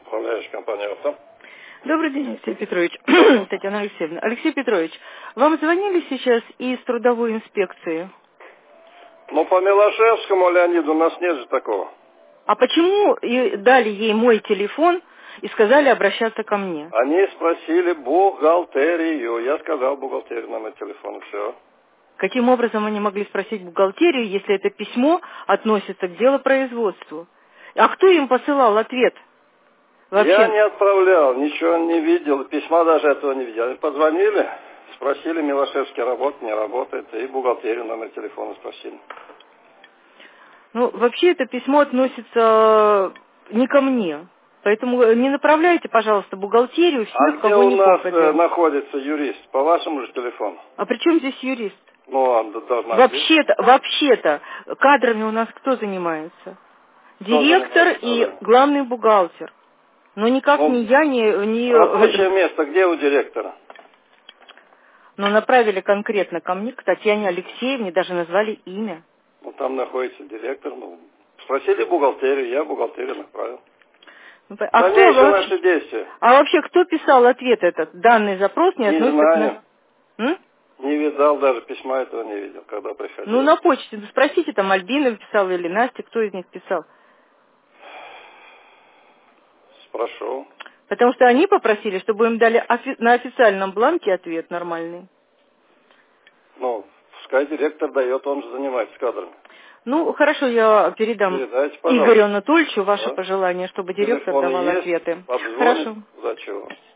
Управляющая компания «Авто». Добрый день, Алексей Петрович. Татьяна Алексеевна. Алексей Петрович, вам звонили сейчас из трудовой инспекции? Ну, по Милошевскому Леониду у нас нет же такого. А почему и дали ей мой телефон и сказали обращаться ко мне? Они спросили бухгалтерию. Я сказал бухгалтерию номер телефона, все. Каким образом они могли спросить бухгалтерию, если это письмо относится к делопроизводству? А кто им посылал ответ? Вообще? Я не отправлял, ничего не видел, письма даже этого не видел. Они позвонили, спросили, Милошевский работает, не работает, и бухгалтерию номер телефона спросили. Ну, вообще это письмо относится не ко мне. Поэтому не направляйте, пожалуйста, бухгалтерию А всех, где кого у не нас попадет. находится юрист? По вашему же телефону? А при чем здесь юрист? Ну, он должна быть. Вообще-то, кадрами у нас кто занимается? Кто Директор занимается и кадрами? главный бухгалтер. Но никак Ну, ни я, ни... рабочее место где у директора? Но направили конкретно ко мне, к Татьяне Алексеевне, даже назвали имя. Ну, там находится директор. Ну, спросили бухгалтерию, я бухгалтерию направил. А Дальнейшие наши действия. вообще кто писал ответ этот? Данный запрос не Не относится знаю. к нам. Не видал, даже письма этого не видел, когда приходил. Ну, на почте. Ну, спросите, там Альбина писала или Настя, кто из них писал. Спрошу. Потому что они попросили, чтобы им дали на официальном бланке ответ нормальный. Ну, пускай директор дает, он же занимается кадрами. Ну, хорошо, я передам Передайте, пожалуйста. Игорю Анатольевичу ваше Да? пожелание, чтобы директор Телефон давал есть, ответы. позвонит. Хорошо. За чего?